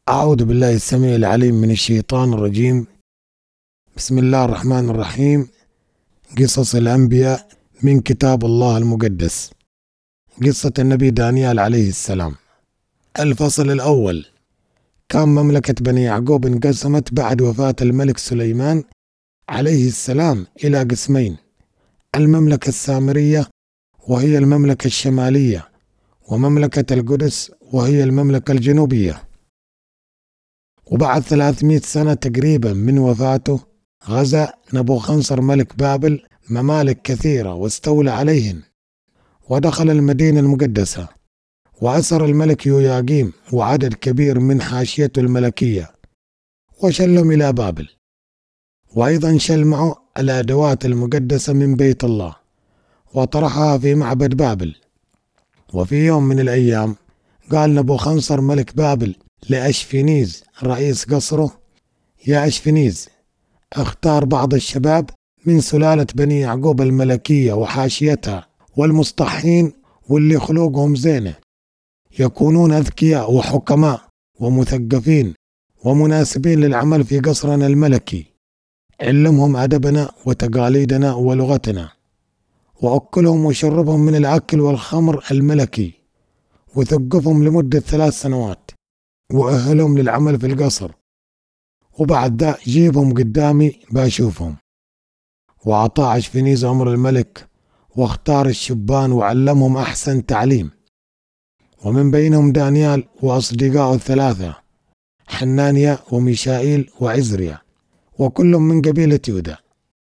أعوذ بالله السميع العليم من الشيطان الرجيم. بسم الله الرحمن الرحيم. قصص الأنبياء من كتاب الله المقدس. قصة النبي دانيال عليه السلام. الفصل الأول. كان مملكة بني يعقوب انقسمت بعد وفاة الملك سليمان عليه السلام إلى قسمين: المملكة السامرية وهي المملكة الشمالية، ومملكة القدس وهي المملكة الجنوبية. وبعد 300 سنة تقريبا من وفاته غزا نبوخذنصر ملك بابل ممالك كثيرة واستولى عليهن، ودخل المدينة المقدسة، وأسر الملك يوياقيم وعدد كبير من حاشيته الملكية وشلهم إلى بابل، وأيضا شل معه الأدوات المقدسة من بيت الله وطرحها في معبد بابل. وفي يوم من الأيام قال نبوخذنصر ملك بابل لأشفينيز رئيس قصره: يا أشفينيز، اختار بعض الشباب من سلالة بني يعقوب الملكية وحاشيتها والمصطحين واللي خلوقهم زينة، يكونون أذكياء وحكماء ومثقفين ومناسبين للعمل في قصرنا الملكي، علمهم أدبنا وتقاليدنا ولغتنا، وأكلهم وشربهم من الأكل والخمر الملكي، وثقفهم لمدة 3 سنوات، وأهلهم للعمل في القصر، وبعد ذا جيبهم قدامي باشوفهم. وأعطى أشفينيز أمر الملك، واختار الشبان وعلمهم أحسن تعليم، ومن بينهم دانيال وأصدقائه 3: حنانيا وميشائيل وعزريا، وكلهم من قبيلة يهوذا.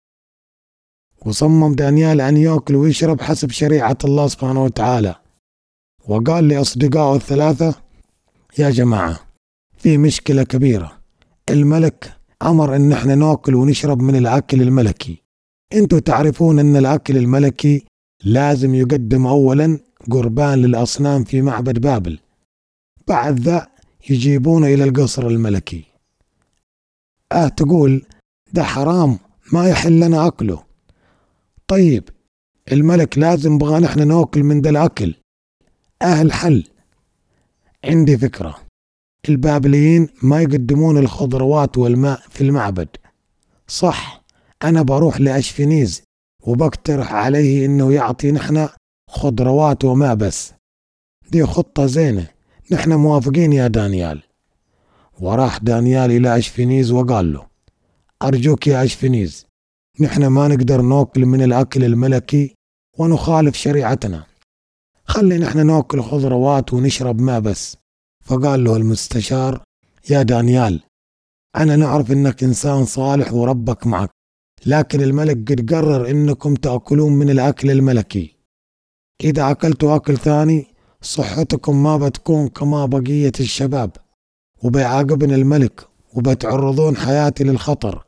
وصمم دانيال أن يأكل ويشرب حسب شريعة الله سبحانه وتعالى، وقال لأصدقائه 3: يا جماعة، في مشكلة كبيرة. الملك أمر إن احنا نأكل ونشرب من الأكل الملكي. انتوا تعرفون أن الأكل الملكي لازم يقدم أولا قربان للأصنام في معبد بابل، بعد ذا يجيبونه إلى القصر الملكي. تقول ده حرام ما يحل لنا أكله. طيب الملك لازم بغى نحن نأكل من ده الأكل. الحل عندي فكرة. البابليين ما يقدمون الخضروات والماء في المعبد، صح؟ أنا بروح لأشفينيز وبقترح عليه إنه يعطي نحن خضروات وماء بس. دي خطة زينة، نحن موافقين يا دانيال. وراح دانيال إلى أشفينيز وقال له: أرجوك يا أشفينيز، نحن ما نقدر نأكل من الأكل الملكي ونخالف شريعتنا، خلي نحن نأكل خضروات ونشرب ماء بس. فقال له المستشار: يا دانيال، أنا نعرف إنك إنسان صالح وربك معك، لكن الملك قد قرر إنكم تأكلون من الأكل الملكي. إذا أكلتوا أكل ثاني صحتكم ما بتكون كما بقية الشباب، وبيعاقبنا الملك وبتعرضون حياتي للخطر.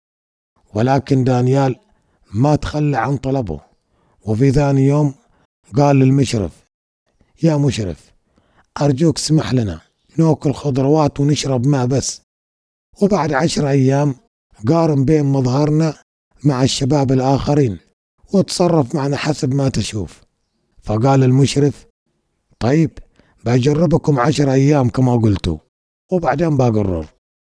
ولكن دانيال ما تخلى عن طلبه، وفي ثاني يوم قال للمشرف: يا مشرف، أرجوك اسمح لنا نأكل خضروات ونشرب ماء بس، وبعد 10 أيام قارن بين مظهرنا مع الشباب الآخرين وتصرف معنا حسب ما تشوف. فقال المشرف: طيب بجربكم 10 أيام كما قلتوا، وبعدين بقرر.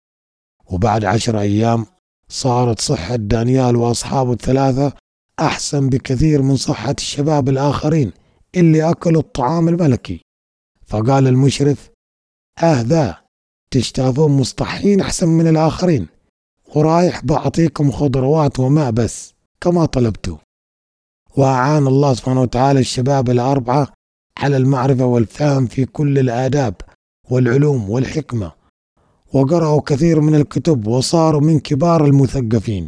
وبعد 10 أيام صارت صحة دانيال وأصحابه 3 أحسن بكثير من صحة الشباب الآخرين اللي أكلوا الطعام الملكي. فقال المشرف: ذا تشتافون مصطحين أحسن من الآخرين، ورايح بعطيكم خضروات وماء بس كما طلبتوا. وأعان الله سبحانه وتعالى الشباب 4 على المعرفة والفهم في كل الآداب والعلوم والحكمة، وقرأوا كثير من الكتب وصاروا من كبار المثقفين.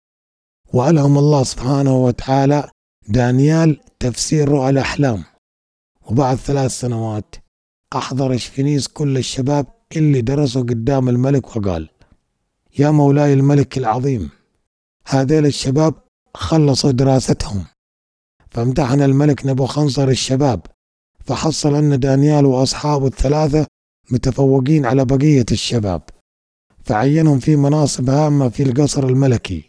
وألهم الله سبحانه وتعالى دانيال تفسير رؤى الأحلام. وبعد 3 سنوات أحضر أشفينيز كل الشباب اللي درسوا قدام الملك وقال: يا مولاي الملك العظيم، هذيل الشباب خلصوا دراستهم. فامتحن الملك نبوخذنصر الشباب، فحصل أن دانيال وأصحابه 3 متفوقين على بقية الشباب، فعينهم في مناصب هامة في القصر الملكي.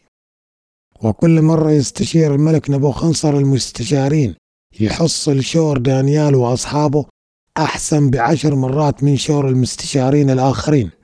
وكل مرة يستشير الملك نبوخذنصر المستشارين يحصل شور دانيال وأصحابه أحسن ب10 مرات من شور المستشارين الآخرين.